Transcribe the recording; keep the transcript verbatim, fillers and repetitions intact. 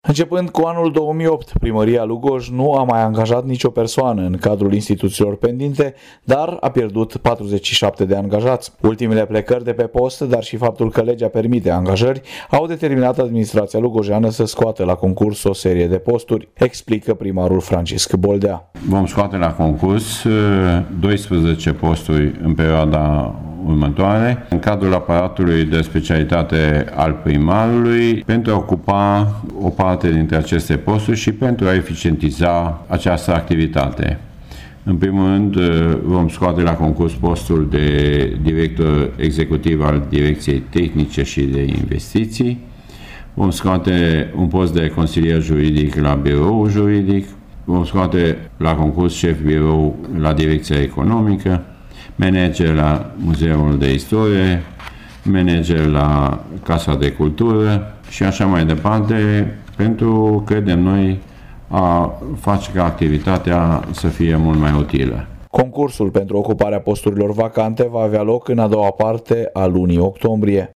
Începând cu anul două mii opt, Primăria Lugoj nu a mai angajat nicio persoană în cadrul instituțiilor pendinte, dar a pierdut patruzeci și șapte de angajați. Ultimele plecări de pe post, dar și faptul că legea permite angajări, au determinat administrația lugojeană să scoată la concurs o serie de posturi, explică primarul Francisc Boldea. Vom scoate la concurs doisprezece posturi în perioada următoare, în cadrul aparatului de specialitate al primarului, pentru a ocupa o parte dintre aceste posturi și pentru a eficientiza această activitate. În primul rând, vom scoate la concurs postul de director executiv al Direcției Tehnice și de Investiții, vom scoate un post de consilier juridic la biroul juridic, vom scoate la concurs șef birou la Direcția Economică, manager la Muzeul de Istorie, manager la Casa de Cultură și așa mai departe, pentru, credem noi, a face ca activitatea să fie mult mai utilă. Concursul pentru ocuparea posturilor vacante va avea loc în a doua parte a lunii octombrie.